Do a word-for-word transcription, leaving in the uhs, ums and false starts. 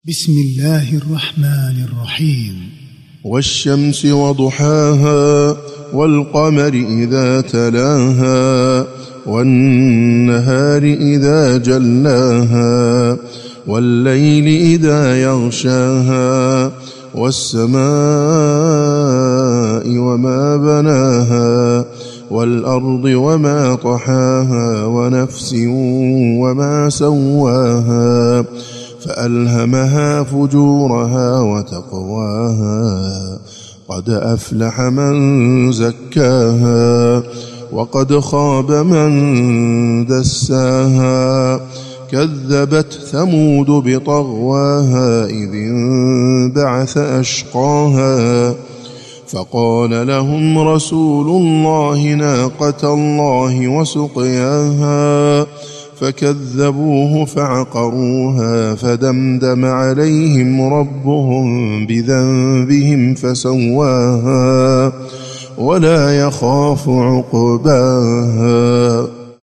بسم الله الرحمن الرحيم. والشمس وضحاها والقمر إذا تلاها والنهار إذا جلاها والليل إذا يغشاها والسماء وما بناها والأرض وما طحاها ونفس وما سواها فألهمها فجورها وتقواها قد أفلح من زكاها وقد خاب من دساها كذبت ثمود بطغواها إذ انبعث أشقاها فقال لهم رسول الله ناقة الله وسقياها فكذبوه فعقروها فدمدم عليهم ربهم بذنبهم فسواها ولا يخاف عقباها.